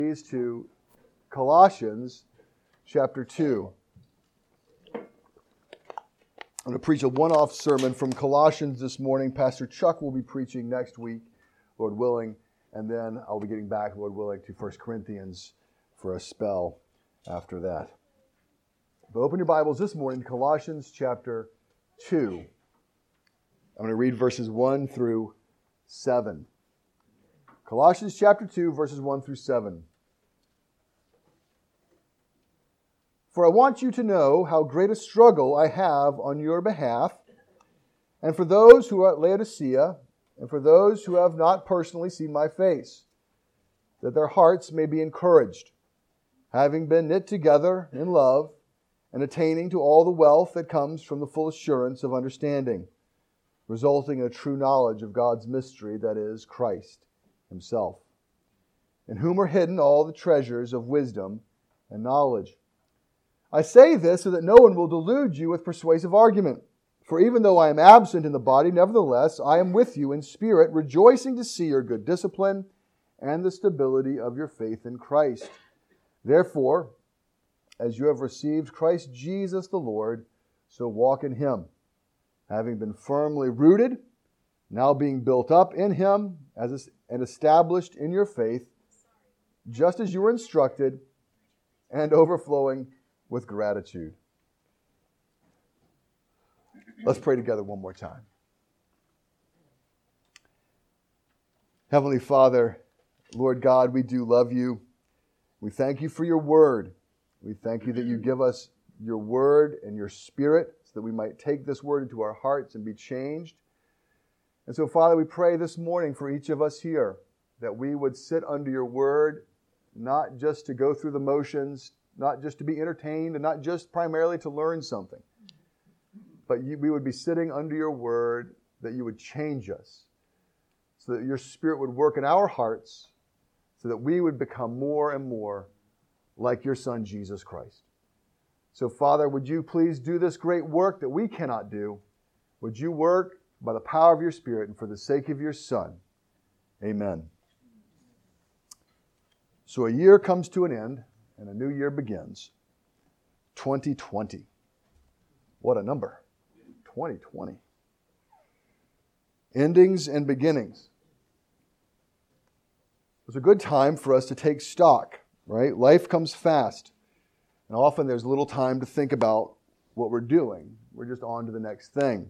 To Colossians chapter 2. I'm going to preach a one-off sermon from Colossians this morning. Pastor Chuck will be preaching next week, Lord willing, and then I'll be getting back, Lord willing, to 1 Corinthians for a spell after that. But open your Bibles this morning to Colossians chapter 2. I'm going to read verses 1 through 7. Colossians chapter 2, verses 1 through 7. For I want you to know how great a struggle I have on your behalf, and for those who are at Laodicea, and for those who have not personally seen my face, that their hearts may be encouraged, having been knit together in love, and attaining to all the wealth that comes from the full assurance of understanding, resulting in a true knowledge of God's mystery, that is, Christ Himself, in whom are hidden all the treasures of wisdom and knowledge. I say this so that no one will delude you with persuasive argument. For even though I am absent in the body, nevertheless I am with you in spirit, rejoicing to see your good discipline and the stability of your faith in Christ. Therefore, as you have received Christ Jesus the Lord, so walk in Him, having been firmly rooted, now being built up in Him and established in your faith, just as you were instructed, and overflowing with gratitude. Let's pray together one more time. Heavenly Father, Lord God, we do love you. We thank you for your word. We thank you that you give us your word and your spirit so that we might take this word into our hearts and be changed. And so, Father, we pray this morning for each of us here that we would sit under your word, not just to go through the motions, not just to be entertained, and not just primarily to learn something, but we would be sitting under your word, that you would change us, so that your spirit would work in our hearts, so that we would become more and more like your Son, Jesus Christ. So, Father, would you please do this great work that we cannot do? Would you work by the power of your Spirit and for the sake of your Son? Amen. So a year comes to an end, and a new year begins. 2020. What a number. 2020. Endings and beginnings. It's a good time for us to take stock, right? Life comes fast. And often there's little time to think about what we're doing. We're just on to the next thing.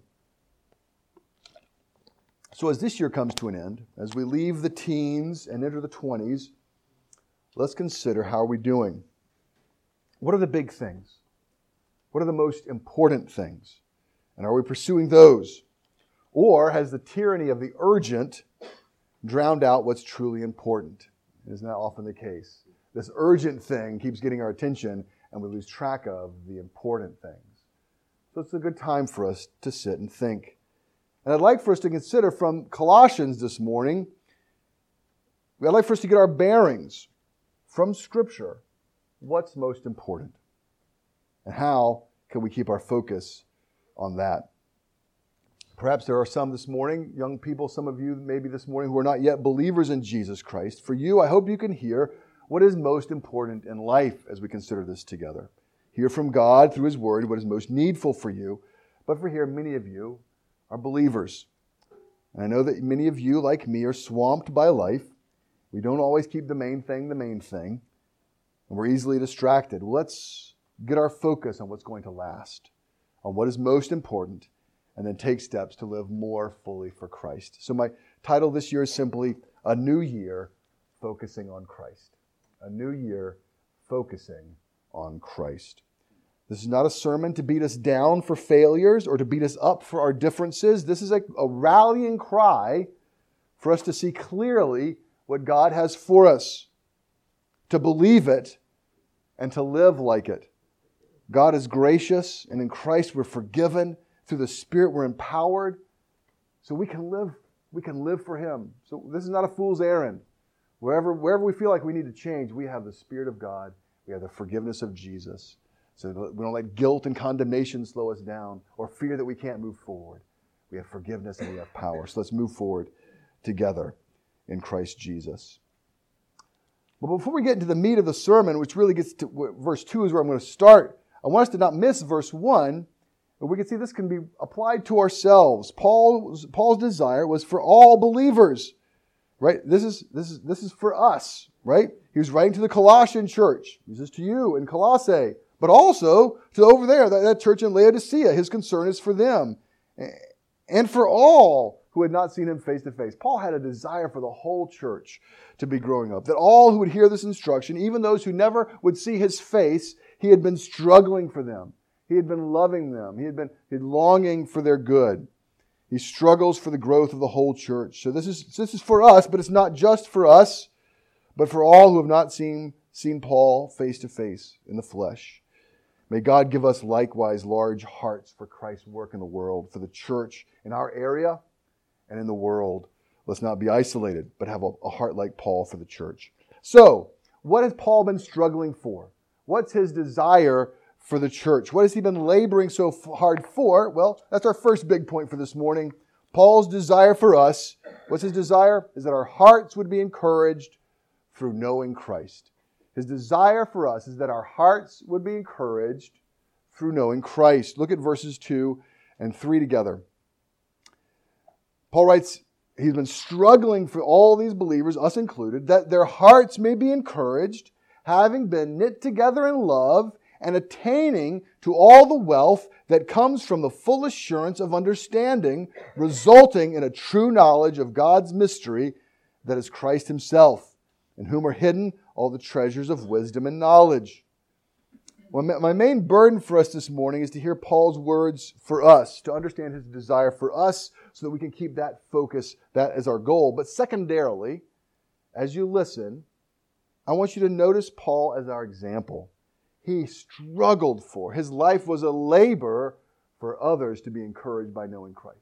So as this year comes to an end, as we leave the teens and enter the 20s, let's consider how are we doing. What are the big things? What are the most important things? And are we pursuing those? Or has the tyranny of the urgent drowned out what's truly important? Isn't that often the case? This urgent thing keeps getting our attention and we lose track of the important things. So it's a good time for us to sit and think. And I'd like for us to consider from Colossians this morning, I'd like for us to get our bearings from Scripture. What's most important? And how can we keep our focus on that? Perhaps there are some this morning, young people, some of you maybe this morning who are not yet believers in Jesus Christ. For you, I hope you can hear what is most important in life as we consider this together. Hear from God through His Word what is most needful for you. But for here, many of you are believers. And I know that many of you, like me, are swamped by life. We don't always keep the main thing, and we're easily distracted. Let's get our focus on what's going to last, on what is most important, and then take steps to live more fully for Christ. So my title this year is simply A New Year Focusing on Christ. A new year focusing on Christ. This is not a sermon to beat us down for failures or to beat us up for our differences. This is a rallying cry for us to see clearly what God has for us, to believe it, and to live like it. God is gracious, and in Christ we're forgiven. Through the Spirit we're empowered, so we can live for Him. So this is not a fool's errand. Wherever we feel like we need to change, we have the Spirit of God. We have the forgiveness of Jesus. So we don't let guilt and condemnation slow us down or fear that we can't move forward. We have forgiveness and we have power. So let's move forward together in Christ Jesus. But before we get into the meat of the sermon, which really gets to verse 2 is where I'm going to start, I want us to not miss verse 1. And we can see this can be applied to ourselves. Paul's desire was for all believers, right? This is for us, right? He was writing to the Colossian church. He says to you in Colossae, but also to over there, that church in Laodicea. His concern is for them and for all who had not seen him face to face. Paul had a desire for the whole church to be growing up, that all who would hear this instruction, even those who never would see his face, he had been struggling for them. He had been loving them. He had been longing for their good. He struggles for the growth of the whole church. So this is for us, but it's not just for us, but for all who have not seen Paul face to face in the flesh. May God give us likewise large hearts for Christ's work in the world, for the church in our area and in the world. Let's not be isolated, but have a heart like Paul for the church. So, what has Paul been struggling for? What's his desire for the church? What has he been laboring so hard for? Well, that's our first big point for this morning. Paul's desire for us, what's his desire? Is that our hearts would be encouraged through knowing Christ. His desire for us is that our hearts would be encouraged through knowing Christ. Look at verses 2 and 3 together. Paul writes, he's been struggling for all these believers, us included, that their hearts may be encouraged, having been knit together in love, and attaining to all the wealth that comes from the full assurance of understanding, resulting in a true knowledge of God's mystery, that is Christ himself, in whom are hidden all the treasures of wisdom and knowledge. Well, my main burden for us this morning is to hear Paul's words for us, to understand his desire for us so that we can keep that focus, that as our goal. But secondarily, as you listen, I want you to notice Paul as our example. He struggled for. His life was a labor for others to be encouraged by knowing Christ.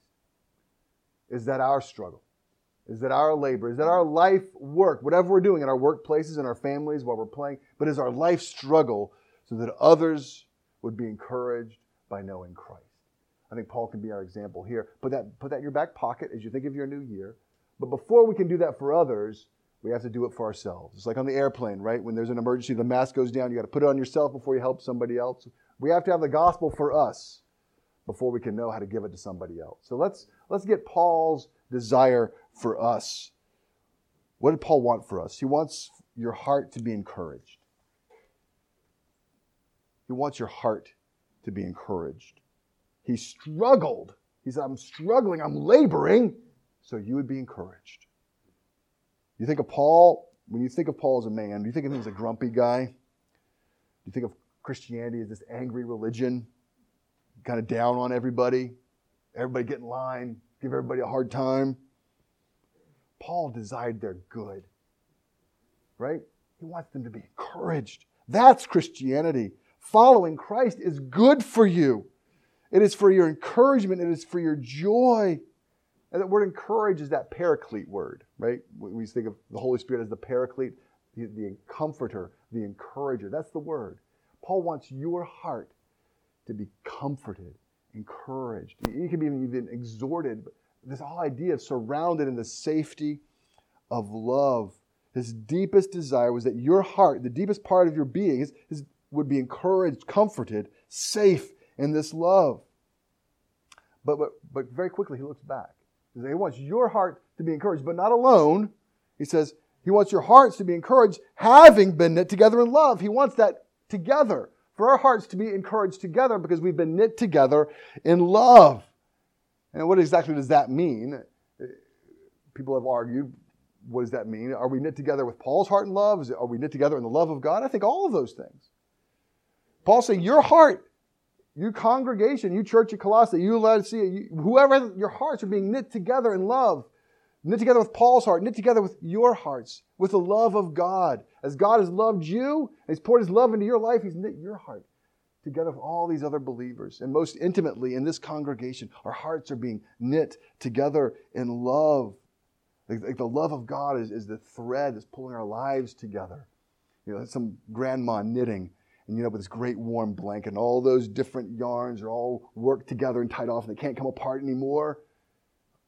Is that our struggle? Is that our labor? Is that our life work? Whatever we're doing in our workplaces, in our families, while we're playing, but is our life struggle so that others would be encouraged by knowing Christ? I think Paul can be our example here. Put that in your back pocket as you think of your new year. But before we can do that for others, we have to do it for ourselves. It's like on the airplane, right? When there's an emergency, the mask goes down, you got to put it on yourself before you help somebody else. We have to have the gospel for us before we can know how to give it to somebody else. So let's get Paul's desire for us. What did Paul want for us? He wants your heart to be encouraged. He wants your heart to be encouraged. He struggled. He said, I'm struggling, I'm laboring, so you would be encouraged. You think of Paul, when you think of Paul as a man, do you think of him as a grumpy guy? Do you think of Christianity as this angry religion, kind of down on everybody? Everybody get in line, give everybody a hard time? Paul desired their good, right? He wants them to be encouraged. That's Christianity. Following Christ is good for you. It is for your encouragement. It is for your joy. And that word encourage is that paraclete word, right? We think of the Holy Spirit as the paraclete, the comforter, the encourager. That's the word. Paul wants your heart to be comforted, encouraged. You can be even exhorted. But this whole idea of surrounded in the safety of love. His deepest desire was that your heart, the deepest part of your being, would be encouraged, comforted, safe in this love. But very quickly he looks back. He wants your heart to be encouraged, but not alone. He says he wants your hearts to be encouraged, having been knit together in love. He wants that together, for our hearts to be encouraged together because we've been knit together in love. And what exactly does that mean? People have argued, what does that mean? Are we knit together with Paul's heart and love? Are we knit together in the love of God? I think all of those things. Paul's saying your heart, you congregation, you church at Colossae, you Laodicea, whoever, your hearts are being knit together in love. Knit together with Paul's heart, knit together with your hearts, with the love of God. As God has loved you, and He's poured His love into your life, He's knit your heart together with all these other believers. And most intimately in this congregation, our hearts are being knit together in love. Like the love of God is the thread that's pulling our lives together. You know, some grandma knitting, and you know, with this great warm blanket, and all those different yarns are all worked together and tied off, and they can't come apart anymore.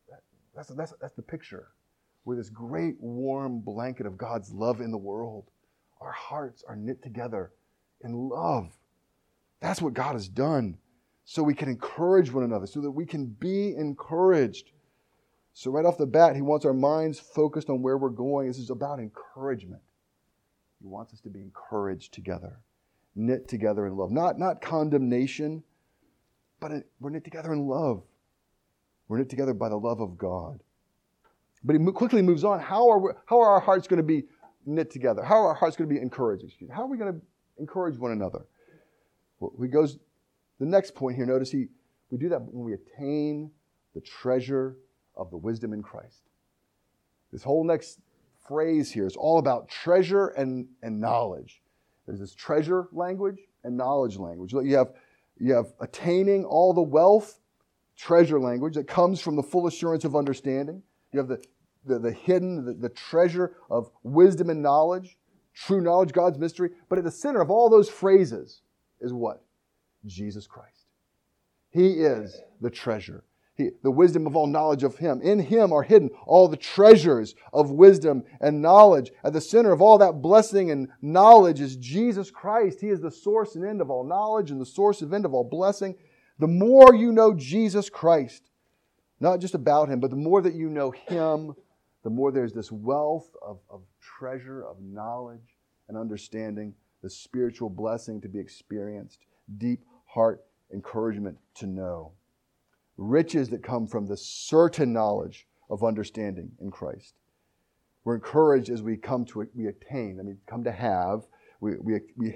That's the picture. With this great warm blanket of God's love in the world. our hearts are knit together in love. That's what God has done. So we can encourage one another, so that we can be encouraged. So right off the bat, he wants our minds focused on where we're going. This is about encouragement. He wants us to be encouraged together, knit together in love. Not condemnation, but we're knit together in love. We're knit together by the love of God. But he quickly moves on. How are our hearts going to be knit together? How are our hearts going to be encouraged? How are we going to encourage one another? Well, he goes, the next point here, notice we do that when we attain the treasure of the wisdom in Christ. This whole next phrase here is all about treasure and knowledge. There's this treasure language and knowledge language. You have attaining all the wealth, treasure language that comes from the full assurance of understanding. You have the hidden, the treasure of wisdom and knowledge, true knowledge, God's mystery. But at the center of all those phrases is what? Jesus Christ. He is the treasure. The wisdom of all knowledge of Him. In Him are hidden all the treasures of wisdom and knowledge. At the center of all that blessing and knowledge is Jesus Christ. He is the source and end of all knowledge and the source and end of all blessing. The more you know Jesus Christ, not just about Him, but the more that you know Him, the more there's this wealth of treasure, of knowledge and understanding, the spiritual blessing to be experienced, deep heart encouragement to know. Riches that come from the certain knowledge of understanding in Christ. We're encouraged as we come to it, we attain, come to have, we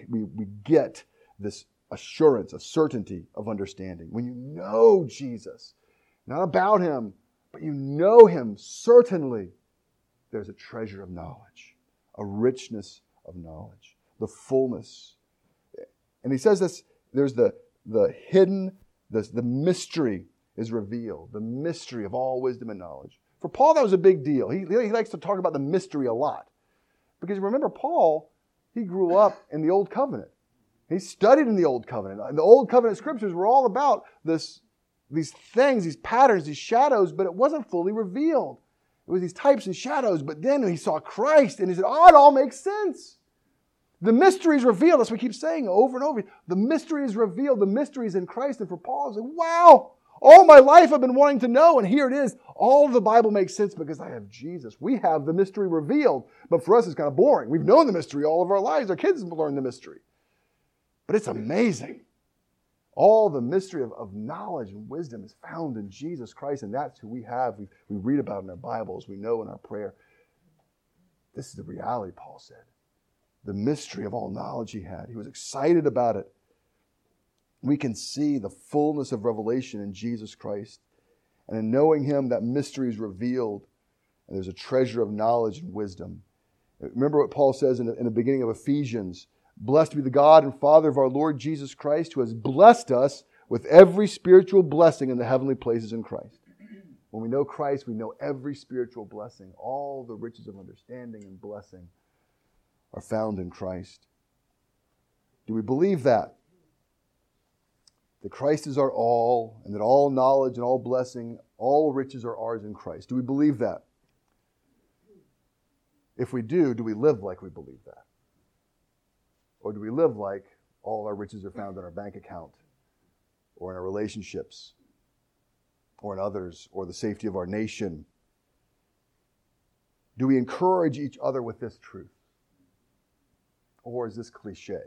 get this assurance, a certainty of understanding. When you know Jesus, not about Him, but you know Him certainly, there's a treasure of knowledge, a richness of knowledge, the fullness. And he says this, there's the hidden, the mystery is revealed, the mystery of all wisdom and knowledge. For Paul, that was a big deal. He likes to talk about the mystery a lot. Because remember, Paul, he grew up in the Old Covenant. He studied in the Old Covenant. And the Old Covenant scriptures were all about these things, these patterns, these shadows, but it wasn't fully revealed. It was these types and shadows, but then he saw Christ and he said, oh, it all makes sense. The mystery is revealed. That's what we keep saying over and over. The mystery is revealed. The mystery is in Christ. And for Paul, it's like, wow, all my life I've been wanting to know, and here it is. All of the Bible makes sense because I have Jesus. We have the mystery revealed, but for us it's kind of boring. We've known the mystery all of our lives. Our kids have learned the mystery. But it's amazing. All the mystery of knowledge and wisdom is found in Jesus Christ, and that's who we have. We read about in our Bibles. We know in our prayer. This is the reality, Paul said. The mystery of all knowledge he had. He was excited about it. We can see the fullness of revelation in Jesus Christ. And in knowing Him, that mystery is revealed. And there's a treasure of knowledge and wisdom. Remember what Paul says in the beginning of Ephesians. Blessed be the God and Father of our Lord Jesus Christ, who has blessed us with every spiritual blessing in the heavenly places in Christ. When we know Christ, we know every spiritual blessing. All the riches of understanding and blessing are found in Christ. Do we believe that? That Christ is our all, and that all knowledge and all blessing, all riches are ours in Christ. Do we believe that? If we do we live like we believe that? Or do we live like all our riches are found in our bank account, or in our relationships, or in others, or the safety of our nation? Do we encourage each other with this truth? Or is this cliche?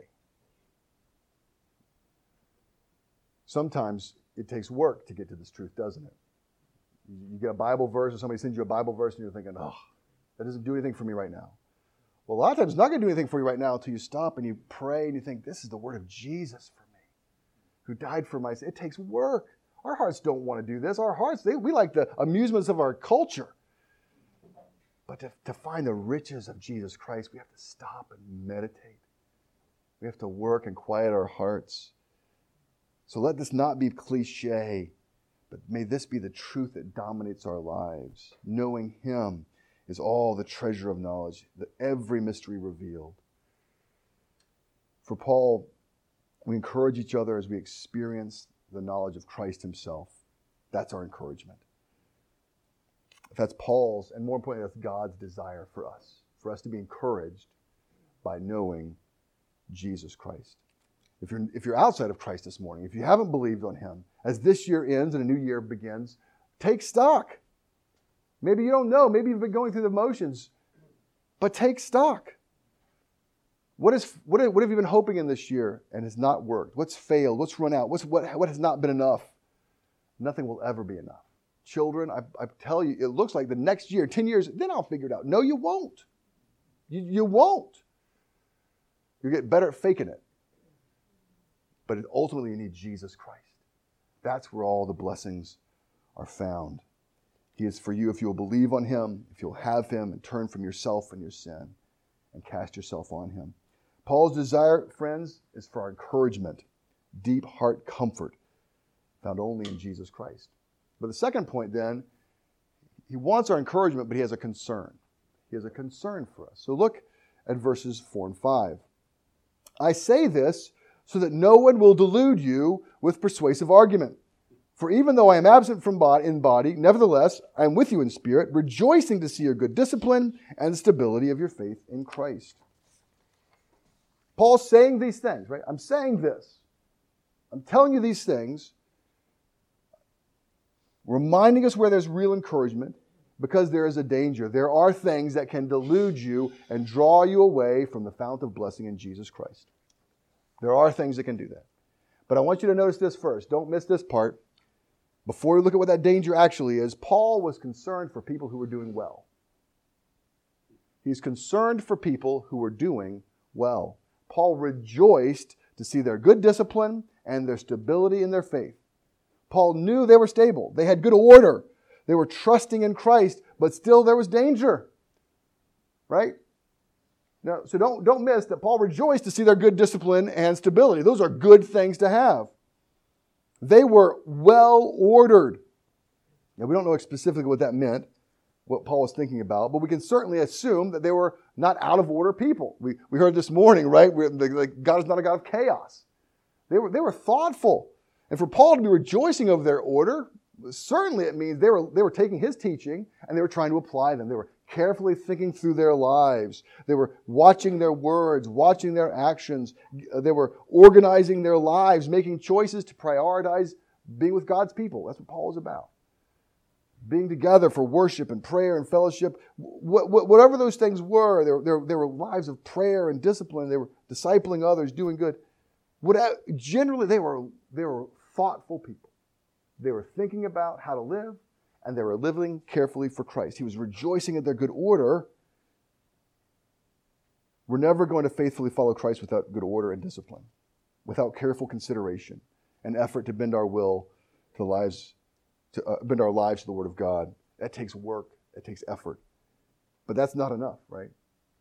Sometimes it takes work to get to this truth, doesn't it? You get a Bible verse, or somebody sends you a Bible verse, and you're thinking, oh, that doesn't do anything for me right now. Well, a lot of times it's not going to do anything for you right now until you stop and you pray and you think, this is the word of Jesus for me, who died for my sin. It takes work. Our hearts don't want to do this. Our hearts, we like the amusements of our culture. But to find the riches of Jesus Christ, we have to stop and meditate. We have to work and quiet our hearts. So let this not be cliche, but may this be the truth that dominates our lives. Knowing Him is all the treasure of knowledge, every mystery revealed. For Paul, we encourage each other as we experience the knowledge of Christ Himself. That's our encouragement. That's Paul's, and more importantly, that's God's desire for us to be encouraged by knowing Jesus Christ. If you're outside of Christ this morning, if you haven't believed on Him, as this year ends and a new year begins, take stock. Maybe you don't know. Maybe you've been going through the motions, but take stock. What have you been hoping in this year and has not worked? What's failed? What's run out? What has not been enough? Nothing will ever be enough. Children, I tell you, it looks like the next year, 10 years, then I'll figure it out. No, you won't. You won't. You'll get better at faking it. But ultimately, you need Jesus Christ. That's where all the blessings are found. He is for you if you'll believe on Him, if you'll have Him and turn from yourself and your sin and cast yourself on Him. Paul's desire, friends, is for our encouragement, deep heart comfort, found only in Jesus Christ. But the second point then, he wants our encouragement, but he has a concern. He has a concern for us. So look at verses 4 and 5. I say this so that no one will delude you with persuasive argument. For even though I am absent from in body, nevertheless, I am with you in spirit, rejoicing to see your good discipline and the stability of your faith in Christ. Paul's saying these things, right? I'm saying this. I'm telling you these things, reminding us where there's real encouragement, because there is a danger. There are things that can delude you and draw you away from the fount of blessing in Jesus Christ. There are things that can do that. But I want you to notice this first. Don't miss this part. Before we look at what that danger actually is, Paul was concerned for people who were doing well. He's concerned for people who were doing well. Paul rejoiced to see their good discipline and their stability in their faith. Paul knew they were stable. They had good order. They were trusting in Christ, but still there was danger. Right? Now, so don't miss that Paul rejoiced to see their good discipline and stability. Those are good things to have. They were well ordered. Now, we don't know specifically what that meant, what Paul was thinking about, but we can certainly assume that they were not out of order people. We heard this morning, right? God is not a God of chaos. They were thoughtful. And for Paul to be rejoicing over their order, certainly it means they were taking his teaching and they were trying to apply them. They were carefully thinking through their lives. They were watching their words, watching their actions. They were organizing their lives, making choices to prioritize being with God's people. That's what Paul was about. Being together for worship and prayer and fellowship. Whatever those things were, they were lives of prayer and discipline. They were discipling others, doing good. Generally, they were thoughtful people. They were thinking about how to live, and they were living carefully for Christ. He was rejoicing at their good order. We're never going to faithfully follow Christ without good order and discipline, without careful consideration and effort to bend our will to the lives, bend our lives to the Word of God. That takes work. It takes effort. But that's not enough, right?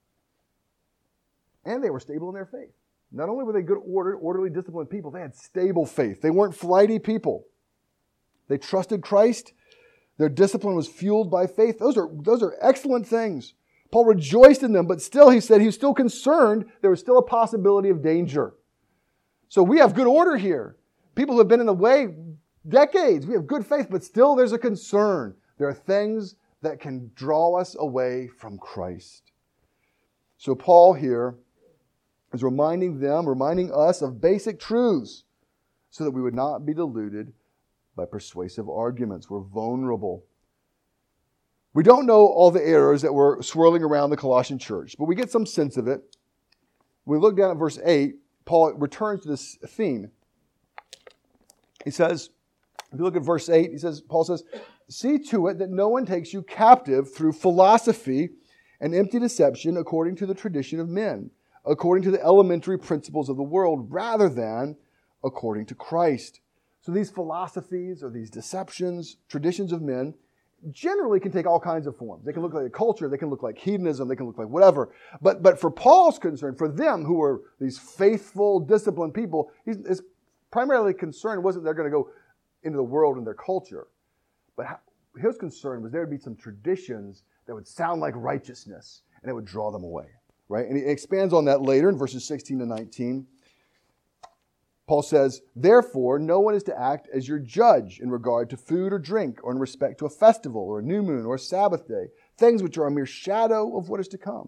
And they were stable in their faith. Not only were they good, orderly, disciplined people, they had stable faith. They weren't flighty people. They trusted Christ. Their discipline was fueled by faith. Those are excellent things. Paul rejoiced in them, but still, he said he was still concerned there was still a possibility of danger. So we have good order here. People who have been in the way decades. We have good faith, but still there's a concern. There are things that can draw us away from Christ. So Paul here is reminding us of basic truths so that we would not be deluded by persuasive arguments. We're vulnerable. We don't know all the errors that were swirling around the Colossian church, but we get some sense of it. When we look down at verse 8, Paul returns to this theme. He says, if you look at verse 8, Paul says, see to it that no one takes you captive through philosophy and empty deception according to the tradition of men, according to the elementary principles of the world, rather than according to Christ. So these philosophies or these deceptions, traditions of men, generally can take all kinds of forms. They can look like a culture, they can look like hedonism, they can look like whatever. But for Paul's concern, for them who were these faithful, disciplined people, his primarily concern wasn't they're going to go into the world and their culture. But his concern was there would be some traditions that would sound like righteousness and it would draw them away. Right? And he expands on that later in verses 16 to 19. Paul says, therefore, no one is to act as your judge in regard to food or drink, or in respect to a festival, or a new moon, or a Sabbath day, things which are a mere shadow of what is to come.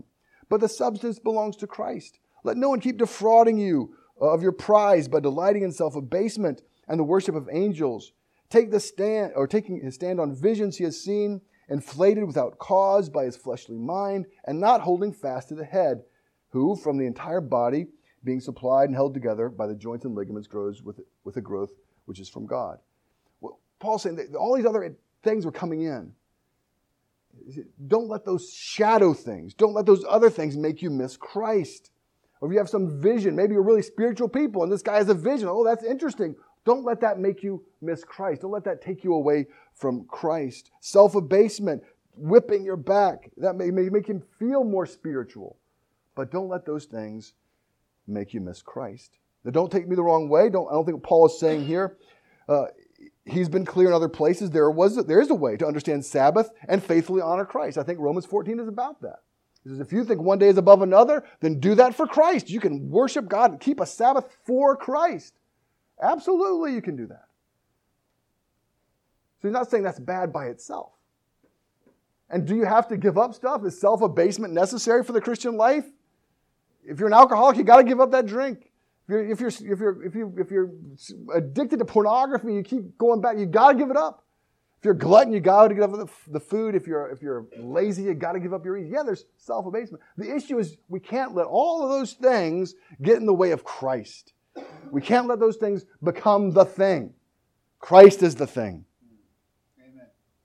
but the substance belongs to Christ. Let no one keep defrauding you of your prize by delighting in self-abasement and the worship of angels. Taking his stand on visions he has seen, inflated without cause by his fleshly mind, and not holding fast to the head, who from the entire body, being supplied and held together by the joints and ligaments, grows with a growth which is from God. Well, Paul's saying that all these other things are coming in. Don't let those shadow things, don't let those other things make you miss Christ. Or if you have some vision, maybe you're really spiritual people and this guy has a vision. Oh, that's interesting. Don't let that make you miss Christ. Don't let that take you away from Christ. Self-abasement, whipping your back, that may make him feel more spiritual. But don't let those things make you miss Christ. Now, don't take me the wrong way. I don't think what Paul is saying here. He's been clear in other places. There is a way to understand Sabbath and faithfully honor Christ. I think Romans 14 is about that. He says, if you think one day is above another, then do that for Christ. You can worship God and keep a Sabbath for Christ. Absolutely, you can do that. So he's not saying that's bad by itself. And do you have to give up stuff? Is self-abasement necessary for the Christian life? If you're an alcoholic, you got to give up that drink. If you're addicted to pornography, you keep going back, you got to give it up. If you're a glutton, you got to give up the food. If you're lazy, you got to give up your eating. Yeah, there's self-abasement. The issue is we can't let all of those things get in the way of Christ. We can't let those things become the thing. Christ is the thing. Amen.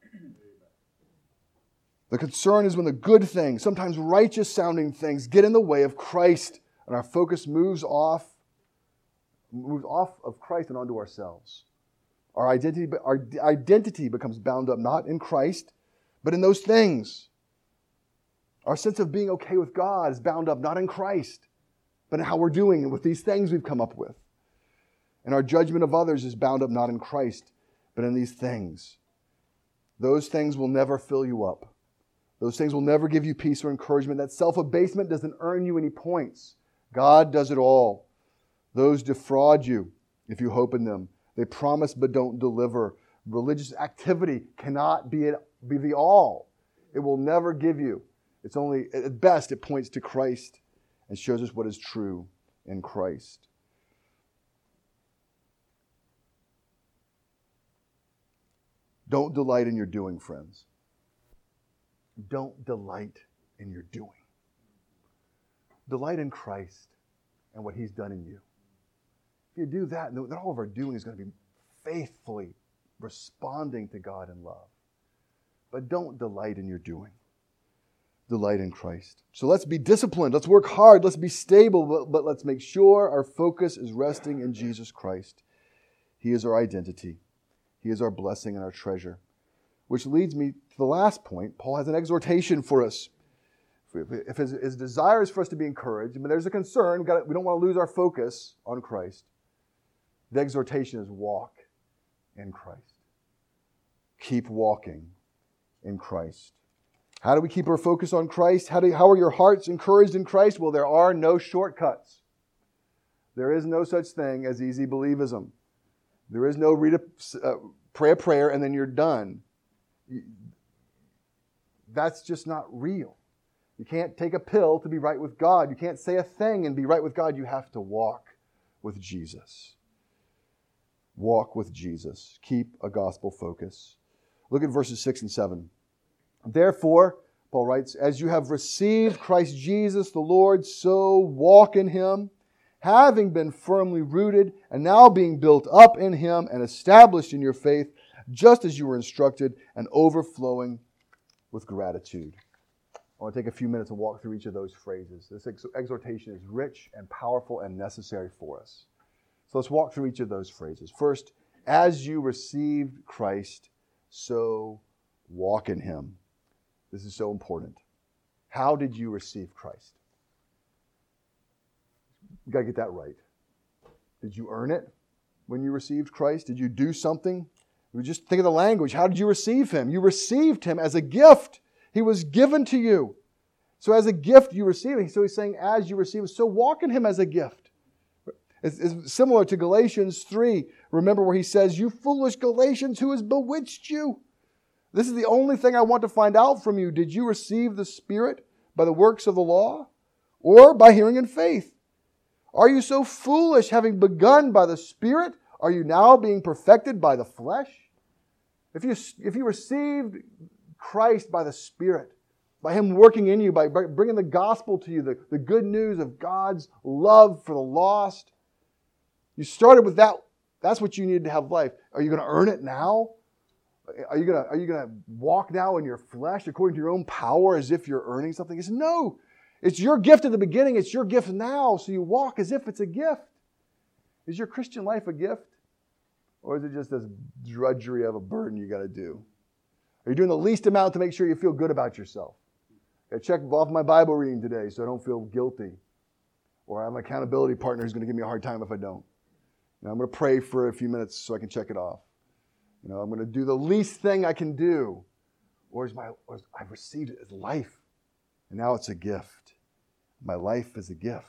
The concern is when the good things, sometimes righteous sounding things, get in the way of Christ and our focus moves off of Christ and onto ourselves. Our identity becomes bound up not in Christ, but in those things. Our sense of being okay with God is bound up not in Christ, but in how we're doing with these things we've come up with. And our judgment of others is bound up not in Christ, but in these things. Those things will never fill you up. Those things will never give you peace or encouragement. That self-abasement doesn't earn you any points. God does it all. Those defraud you if you hope in them. They promise but don't deliver. Religious activity cannot be the all. It will never give you. It's only, at best, it points to Christ and shows us what is true in Christ. Don't delight in your doing, friends. Don't delight in your doing. Delight in Christ and what He's done in you. If you do that, then all of our doing is going to be faithfully responding to God in love. But don't delight in your doing. Delight in Christ. So let's be disciplined. Let's work hard. Let's be stable. But let's make sure our focus is resting in Jesus Christ. He is our identity. He is our blessing and our treasure. Which leads me to the last point. Paul has an exhortation for us. If his desire is for us to be encouraged, but there's a concern. We don't want to lose our focus on Christ. The exhortation is walk in Christ. Keep walking in Christ. How do we keep our focus on Christ? How are your hearts encouraged in Christ? Well, there are no shortcuts. There is no such thing as easy believism. There is no pray a prayer and then you're done. That's just not real. You can't take a pill to be right with God. You can't say a thing and be right with God. You have to walk with Jesus. Walk with Jesus. Keep a gospel focus. Look at verses 6 and 7. Therefore, Paul writes, as you have received Christ Jesus the Lord, so walk in Him, having been firmly rooted and now being built up in Him and established in your faith, just as you were instructed, and overflowing with gratitude. I want to take a few minutes and walk through each of those phrases. This exhortation is rich and powerful and necessary for us. So let's walk through each of those phrases. First, as you received Christ, so walk in Him. This is so important. How did you receive Christ? You got to get that right. Did you earn it when you received Christ? Did you do something? We just think of the language. How did you receive Him? You received Him as a gift. He was given to you. So as a gift you receive Him. So he's saying as you receive Him, so walk in Him as a gift. It's similar to Galatians 3. Remember where he says, you foolish Galatians, who has bewitched you? This is the only thing I want to find out from you. Did you receive the Spirit by the works of the law or by hearing in faith? Are you so foolish, having begun by the Spirit? Are you now being perfected by the flesh? If you received Christ by the Spirit, by Him working in you, by bringing the gospel to you, the good news of God's love for the lost, you started with that. That's what you needed to have life. Are you going to earn it now? Are you going to walk now in your flesh according to your own power as if you're earning something? It's no. It's your gift at the beginning. It's your gift now. So you walk as if it's a gift. Is your Christian life a gift? Or is it just this drudgery of a burden you got to do? Are you doing the least amount to make sure you feel good about yourself? I check off my Bible reading today so I don't feel guilty. Or I have an accountability partner who's going to give me a hard time if I don't. I'm going to pray for a few minutes so I can check it off. I'm going to do the least thing I can do. Or I've received it as life. And now it's a gift. My life is a gift.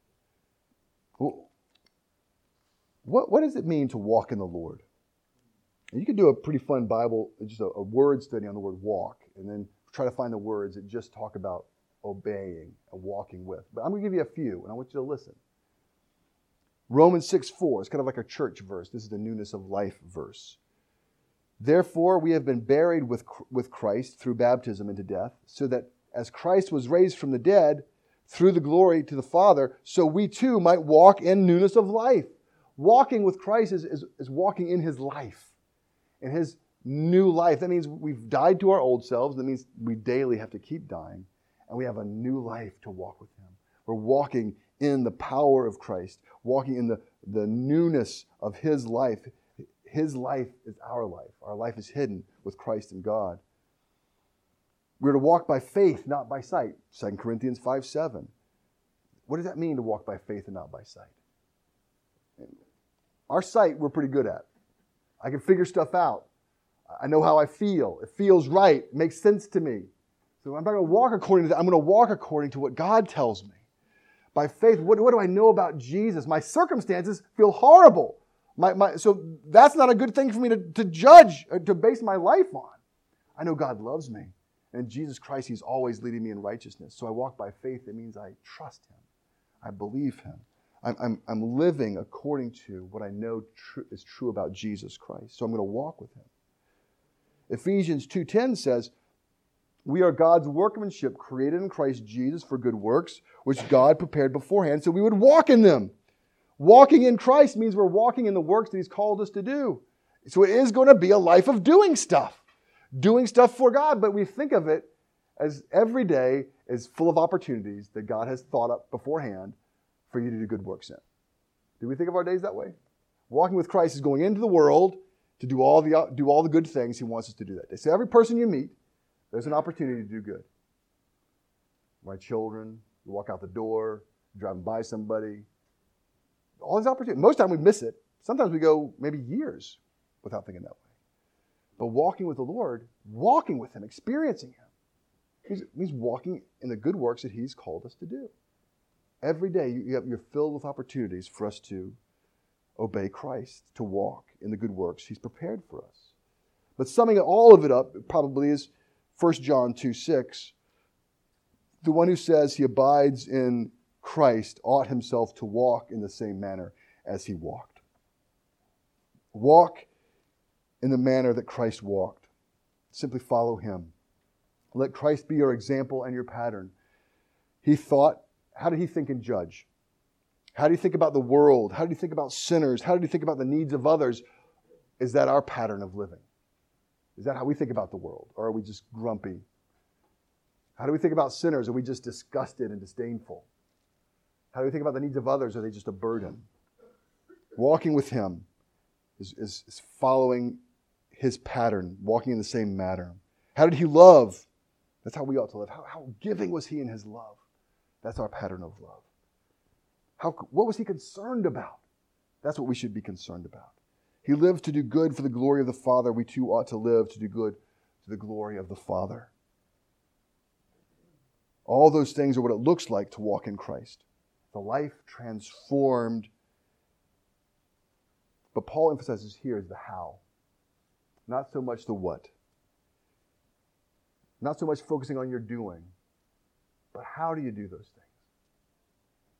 What does it mean to walk in the Lord? And you could do a pretty fun Bible, just a word study on the word walk, and then try to find the words that just talk about obeying and walking with. But I'm going to give you a few, and I want you to listen. Romans 6:4 is kind of like a church verse. This is the newness of life verse. Therefore, we have been buried with Christ through baptism into death, so that as Christ was raised from the dead through the glory to the Father, so we too might walk in newness of life. Walking with Christ is walking in His life, in His new life. That means we've died to our old selves. That means we daily have to keep dying, and we have a new life to walk with Him. We're walking in the power of Christ, walking in the newness of His life. His life is our life. Our life is hidden with Christ and God. We're to walk by faith, not by sight. 2 Corinthians 5:7. What does that mean to walk by faith and not by sight? Our sight we're pretty good at. I can figure stuff out. I know how I feel. It feels right. It makes sense to me. So I'm not going to walk according to that. I'm going to walk according to what God tells me. By faith, what do I know about Jesus? My circumstances feel horrible. So that's not a good thing for me to judge, to base my life on. I know God loves me. And in Jesus Christ, He's always leading me in righteousness. So I walk by faith. It means I trust Him. I believe Him. I'm living according to what I know is true about Jesus Christ. So I'm going to walk with Him. Ephesians 2:10 says, we are God's workmanship created in Christ Jesus for good works, which God prepared beforehand so we would walk in them. Walking in Christ means we're walking in the works that He's called us to do. So it is going to be a life of doing stuff for God, but we think of it as every day is full of opportunities that God has thought up beforehand for you to do good works in. Do we think of our days that way? Walking with Christ is going into the world to do all the good things He wants us to do that day. So every person you meet, there's an opportunity to do good. My children, you walk out the door, driving by somebody. All these opportunities. Most of the time we miss it. Sometimes we go maybe years without thinking that way. But walking with the Lord, walking with Him, experiencing Him, means walking in the good works that He's called us to do. Every day you're filled with opportunities for us to obey Christ, to walk in the good works He's prepared for us. But summing all of it up probably is 1 John 2:6. The one who says he abides in Christ ought himself to walk in the same manner as He walked. Walk in the manner that Christ walked. Simply follow Him. Let Christ be your example and your pattern. How did He think and judge? How do you think about the world? How do you think about sinners? How do you think about the needs of others? Is that our pattern of living? Is that how we think about the world? Or are we just grumpy? How do we think about sinners? Are we just disgusted and disdainful? How do we think about the needs of others? Are they just a burden? Walking with Him is following His pattern, walking in the same manner. How did He love? That's how we ought to live. How giving was He in His love? That's our pattern of love. What was He concerned about? That's what we should be concerned about. He lived to do good for the glory of the Father. We too ought to live to do good to the glory of the Father. All those things are what it looks like to walk in Christ. The life transformed. But Paul emphasizes here is the how, not so much the what. Not so much focusing on your doing, but how do you do those things?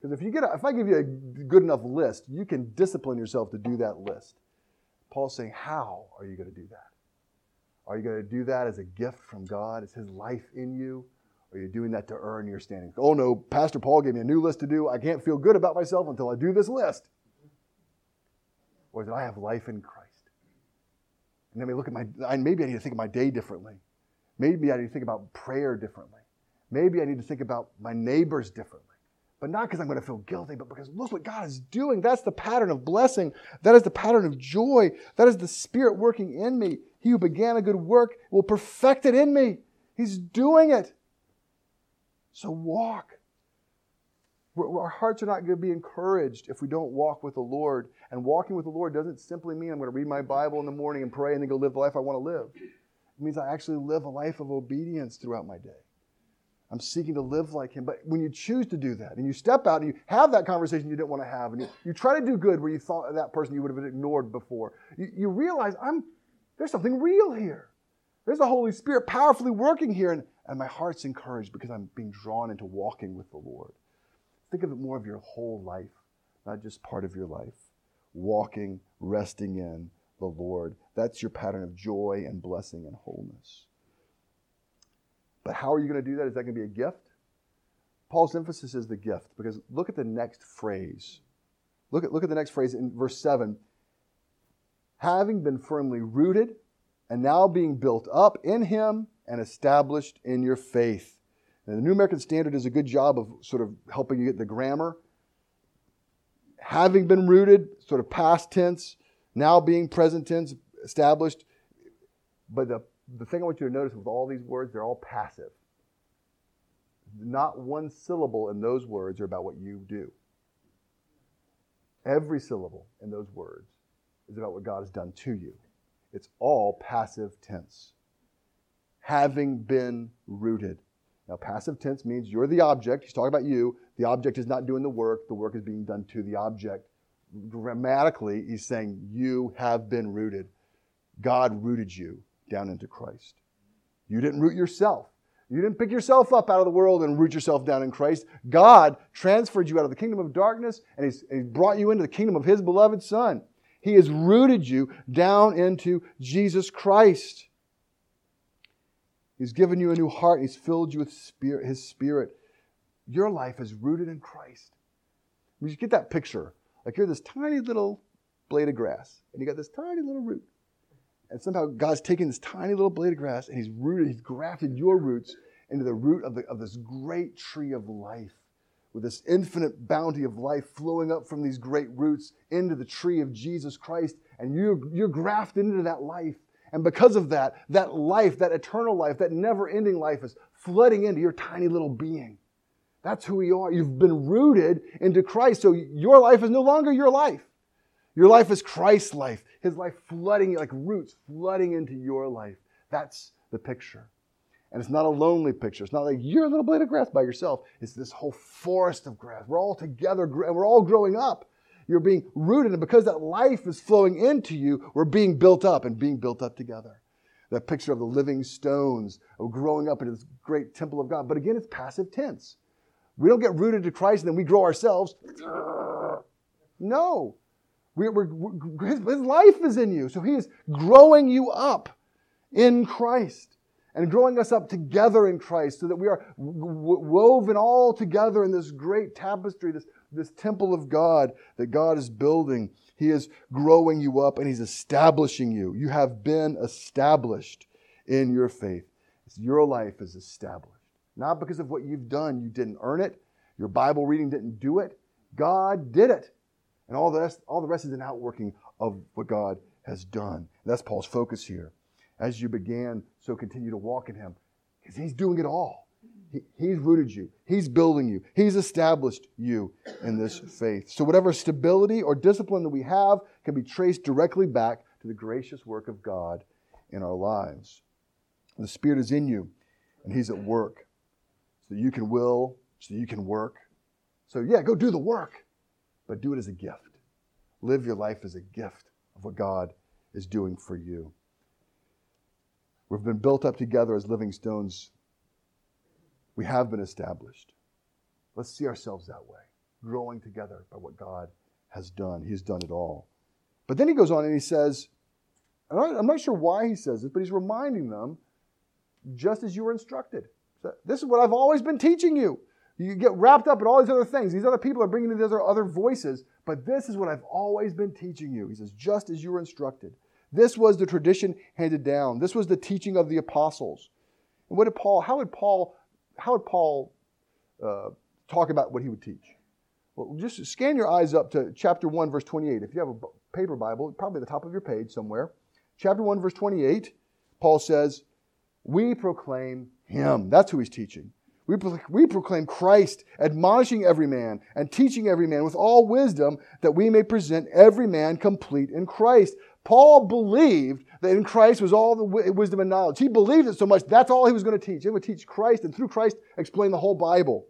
Because if I give you a good enough list, you can discipline yourself to do that list. Paul's saying, how are you going to do that? Are you going to do that as a gift from God? Is His life in you? Or are you doing that to earn your standing? Oh no, Pastor Paul gave me a new list to do. I can't feel good about myself until I do this list. Or that I have life in Christ. And then maybe I need to think of my day differently. Maybe I need to think about prayer differently. Maybe I need to think about my neighbors differently. But not because I'm going to feel guilty, but because look what God is doing. That's the pattern of blessing. That is the pattern of joy. That is the Spirit working in me. He who began a good work will perfect it in me. He's doing it. So walk. Our hearts are not going to be encouraged if we don't walk with the Lord. And walking with the Lord doesn't simply mean I'm going to read my Bible in the morning and pray and then go live the life I want to live. It means I actually live a life of obedience throughout my day. I'm seeking to live like Him. But when you choose to do that, and you step out and you have that conversation you didn't want to have, and you try to do good where you thought that person you would have ignored before, you realize there's something real here. There's the Holy Spirit powerfully working here, and my heart's encouraged because I'm being drawn into walking with the Lord. Think of it more of your whole life, not just part of your life. Walking, resting in the Lord. That's your pattern of joy and blessing and wholeness. But how are you going to do that? Is that going to be a gift? Paul's emphasis is the gift, because look at the next phrase. Look at the next phrase in verse 7. Having been firmly rooted and now being built up in Him and established in your faith. And the New American Standard does a good job of sort of helping you get the grammar. Having been rooted, sort of past tense, now being present tense, established. But the thing I want you to notice with all these words, they're all passive. Not one syllable in those words are about what you do. Every syllable in those words is about what God has done to you. It's all passive tense. Having been rooted. Now, passive tense means you're the object. He's talking about you. The object is not doing the work is being done to the object. Grammatically, he's saying you have been rooted. God rooted you down into Christ. You didn't root yourself. You didn't pick yourself up out of the world and root yourself down in Christ. God transferred you out of the kingdom of darkness, and He's brought you into the kingdom of His beloved Son. He has rooted you down into Jesus Christ. He's given you a new heart. He's filled you with His Spirit. Your life is rooted in Christ. You get that picture. Like you're this tiny little blade of grass, and you got this tiny little root. And somehow God's taken this tiny little blade of grass, and He's grafted your roots into the root of this great tree of life, with this infinite bounty of life flowing up from these great roots into the tree of Jesus Christ. And you're grafted into that life. And because of that life, that eternal life, that never-ending life is flooding into your tiny little being. That's who you are. You've been rooted into Christ. So your life is no longer your life. Your life is Christ's life. His life flooding, like roots flooding into your life. That's the picture. And it's not a lonely picture. It's not like you're a little blade of grass by yourself. It's this whole forest of grass. We're all together and we're all growing up. You're being rooted, and because that life is flowing into you, we're being built up and being built up together. That picture of the living stones of growing up into this great temple of God. But again, it's passive tense. We don't get rooted to Christ and then we grow ourselves. No. His life is in you. So He is growing you up in Christ and growing us up together in Christ so that we are woven all together in this great tapestry, this temple of God that God is building. He is growing you up and He's establishing you. You have been established in your faith. Your life is established. Not because of what you've done. You didn't earn it. Your Bible reading didn't do it. God did it. And all the rest is an outworking of what God has done. And that's Paul's focus here. As you began, so continue to walk in Him. Because He's doing it all. He's rooted you. He's building you. He's established you in this faith. So whatever stability or discipline that we have can be traced directly back to the gracious work of God in our lives. The Spirit is in you, and He's at work. So that you can will, so that you can work. So yeah, go do the work. But do it as a gift. Live your life as a gift of what God is doing for you. We've been built up together as living stones. We have been established. Let's see ourselves that way. growing together by what God has done. He's done it all. But then he goes on and he says, I'm not sure why he says this, but he's reminding them, just as you were instructed. This is what I've always been teaching you. You get wrapped up in all these other things. These other people are bringing in these other voices, but this is what I've always been teaching you. He says, just as you were instructed. This was the tradition handed down. This was the teaching of the apostles. And how would Paul talk about what he would teach? Well, just scan your eyes up to chapter 1, verse 28. If you have a paper Bible, probably at the top of your page somewhere. Chapter 1, verse 28, Paul says, we proclaim Him. That's who he's teaching. We proclaim Christ, admonishing every man and teaching every man with all wisdom, that we may present every man complete in Christ. Paul believed that in Christ was all the wisdom and knowledge. He believed it so much, that's all he was going to teach. He would teach Christ, and through Christ, explain the whole Bible.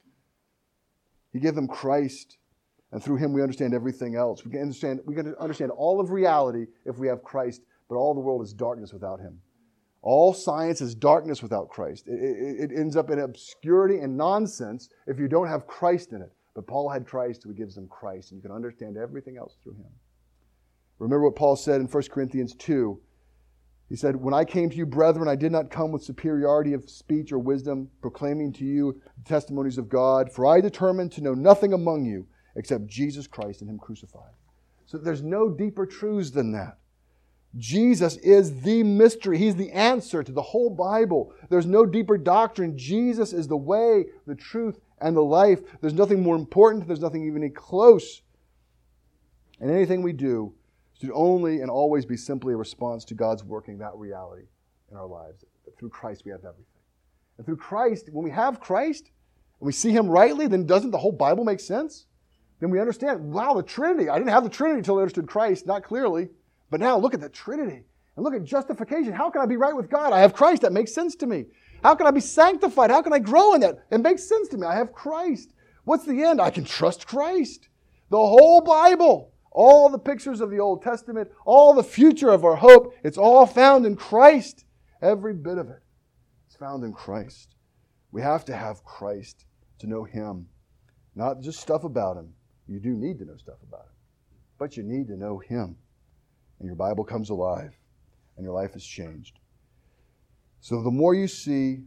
He gave them Christ, and through Him we understand everything else. We can understand all of reality if we have Christ, but all the world is darkness without Him. All science is darkness without Christ. It ends up in obscurity and nonsense if you don't have Christ in it. But Paul had Christ, who gives them Christ, and you can understand everything else through Him. Remember what Paul said in 1 Corinthians 2. He said, when I came to you, brethren, I did not come with superiority of speech or wisdom, proclaiming to you the testimonies of God, for I determined to know nothing among you except Jesus Christ and Him crucified. So there's no deeper truths than that. Jesus is the mystery. He's the answer to the whole Bible. There's no deeper doctrine. Jesus is the way, the truth, and the life. There's nothing more important. There's nothing even close. And anything we do should only and always be simply a response to God's working that reality in our lives. That through Christ we have everything. And through Christ, when we have Christ, and we see Him rightly, then doesn't the whole Bible make sense? Then we understand, wow, the Trinity. I didn't have the Trinity until I understood Christ, not clearly. But now look at the Trinity and look at justification. How can I be right with God? I have Christ. That makes sense to me. How can I be sanctified? How can I grow in that? It makes sense to me. I have Christ. What's the end? I can trust Christ. The whole Bible, all the pictures of the Old Testament, all the future of our hope, it's all found in Christ. Every bit of it is found in Christ. We have to have Christ to know Him, not just stuff about Him. You do need to know stuff about Him, but you need to know Him. And your Bible comes alive, and your life is changed. So the more you see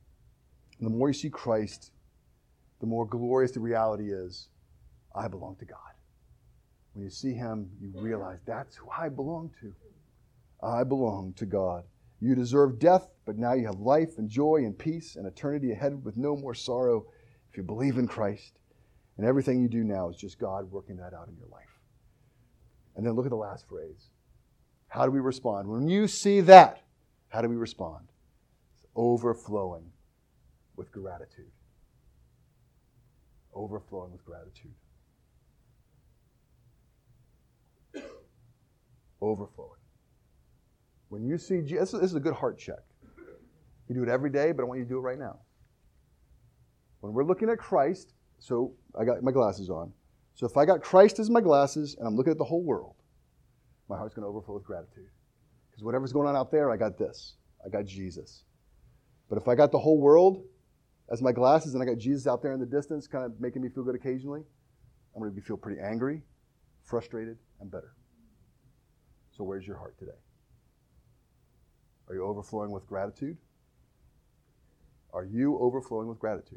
Christ, the more glorious the reality is, I belong to God. When you see Him, you realize that's who I belong to. I belong to God. You deserve death, but now you have life and joy and peace and eternity ahead with no more sorrow if you believe in Christ. And everything you do now is just God working that out in your life. And then look at the last phrase. How do we respond? When you see that, how do we respond? It's overflowing with gratitude. Overflowing with gratitude. Overflowing. When you see Jesus, this is a good heart check. You do it every day, but I want you to do it right now. When we're looking at Christ, so I got my glasses on. So if I got Christ as my glasses and I'm looking at the whole world, my heart's going to overflow with gratitude. Because whatever's going on out there, I got this. I got Jesus. But if I got the whole world as my glasses and I got Jesus out there in the distance kind of making me feel good occasionally, I'm going to feel pretty angry, frustrated, and bitter. So where's your heart today? Are you overflowing with gratitude? Are you overflowing with gratitude?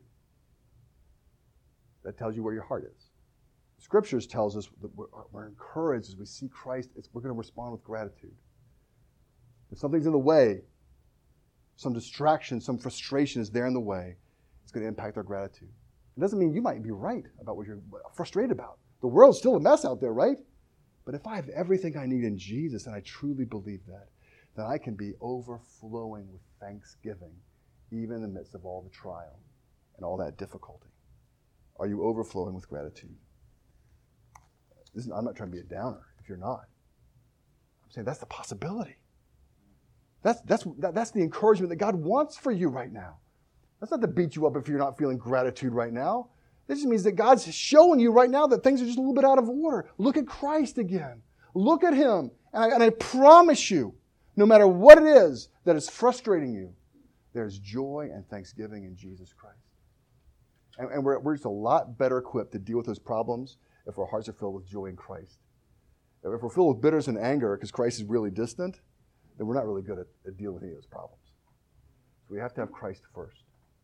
That tells you where your heart is. Scriptures tells us that we're encouraged as we see Christ, we're going to respond with gratitude. If something's in the way, some distraction, some frustration is there in the way, it's going to impact our gratitude. It doesn't mean you might be right about what you're frustrated about. The world's still a mess out there, right? But if I have everything I need in Jesus, and I truly believe that, then I can be overflowing with thanksgiving, even in the midst of all the trial and all that difficulty. Are you overflowing with gratitude? I'm not trying to be a downer if you're not. I'm saying that's the possibility. That's the encouragement that God wants for you right now. That's not to beat you up if you're not feeling gratitude right now. This just means that God's showing you right now that things are just a little bit out of order. Look at Christ again. Look at Him. And I promise you, no matter what it is that is frustrating you, there's joy and thanksgiving in Jesus Christ. And we're just a lot better equipped to deal with those problems if our hearts are filled with joy in Christ. If we're filled with bitterness and anger because Christ is really distant, then we're not really good at dealing with any of those problems. So we have to have Christ first.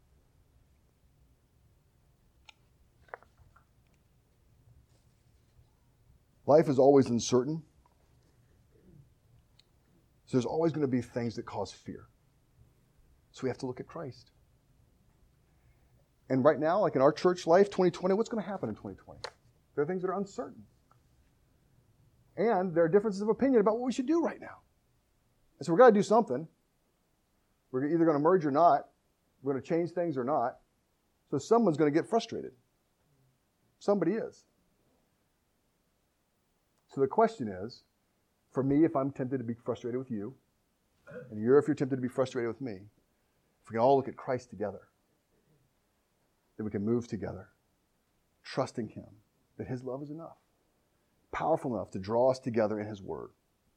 Life is always uncertain. So there's always going to be things that cause fear. So we have to look at Christ. And right now, like in our church life, 2020, what's going to happen in 2020? There are things that are uncertain. And there are differences of opinion about what we should do right now. And so we've got to do something. We're either going to merge or not. We're going to change things or not. So someone's going to get frustrated. Somebody is. So the question is, for me, if I'm tempted to be frustrated with you, and if you're tempted to be frustrated with me, if we can all look at Christ together, then we can move together, trusting Him that His love is enough, powerful enough to draw us together in His Word.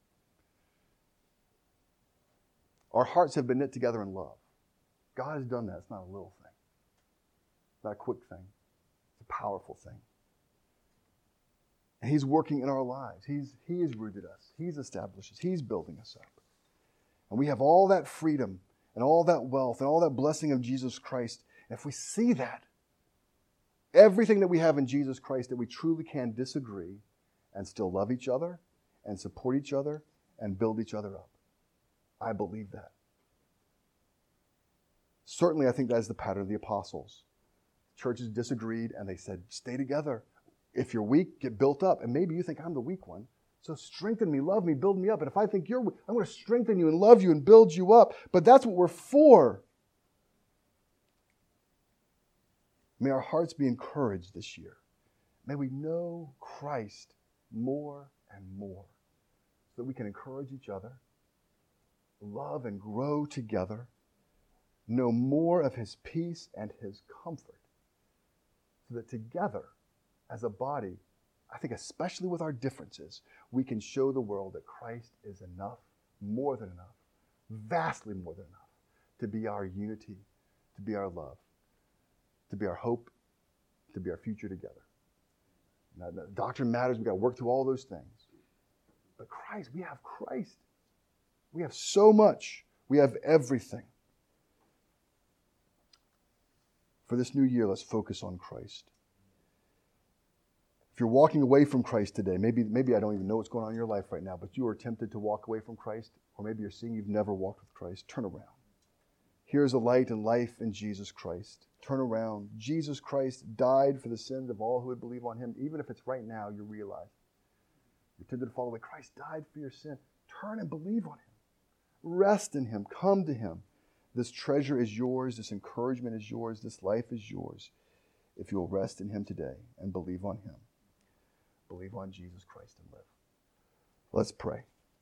Our hearts have been knit together in love. God has done that. It's not a little thing. It's not a quick thing. It's a powerful thing. And He's working in our lives. He has rooted us. He's established us. He's building us up. And we have all that freedom and all that wealth and all that blessing of Jesus Christ. And if we see that, everything that we have in Jesus Christ, that we truly can disagree and still love each other and support each other and build each other up. I believe that. Certainly, I think that is the pattern of the apostles. Churches disagreed and they said, stay together. If you're weak, get built up. And maybe you think I'm the weak one. So strengthen me, love me, build me up. And if I think you're weak, I'm going to strengthen you and love you and build you up. But that's what we're for. May our hearts be encouraged this year. May we know Christ more and more so that we can encourage each other, love and grow together, know more of His peace and His comfort, so that together, as a body, I think especially with our differences, we can show the world that Christ is enough, more than enough, vastly more than enough, to be our unity, to be our love, to be our hope, to be our future together. Now, doctrine matters. We've got to work through all those things. But Christ, we have Christ. We have so much. We have everything. For this new year, let's focus on Christ. If you're walking away from Christ today, maybe I don't even know what's going on in your life right now, but you are tempted to walk away from Christ, or maybe you're seeing you've never walked with Christ, turn around. Here's a light and life in Jesus Christ. Turn around. Jesus Christ died for the sins of all who would believe on Him, even if it's right now you realize you're tempted to fall away. Christ died for your sin. Turn and believe on Him. Rest in Him. Come to Him. This treasure is yours. This encouragement is yours. This life is yours if you'll rest in Him today and believe on Him. Believe on Jesus Christ and live. Let's pray.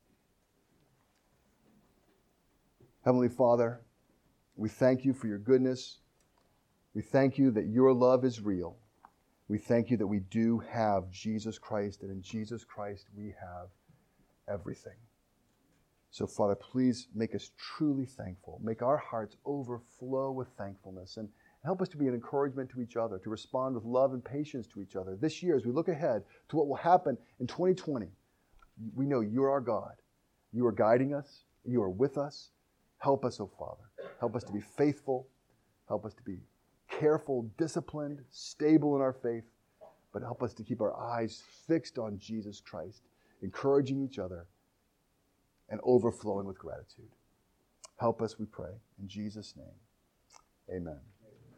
Heavenly Father, we thank You for Your goodness. We thank You that Your love is real. We thank You that we do have Jesus Christ, and in Jesus Christ we have everything. So, Father, please make us truly thankful. Make our hearts overflow with thankfulness, and help us to be an encouragement to each other, to respond with love and patience to each other. This year, as we look ahead to what will happen in 2020, we know You're our God. You are guiding us. You are with us. Help us, oh Father. Help us to be faithful. Help us to be careful, disciplined, stable in our faith. But help us to keep our eyes fixed on Jesus Christ, encouraging each other and overflowing with gratitude. Help us, we pray. In Jesus' name, amen.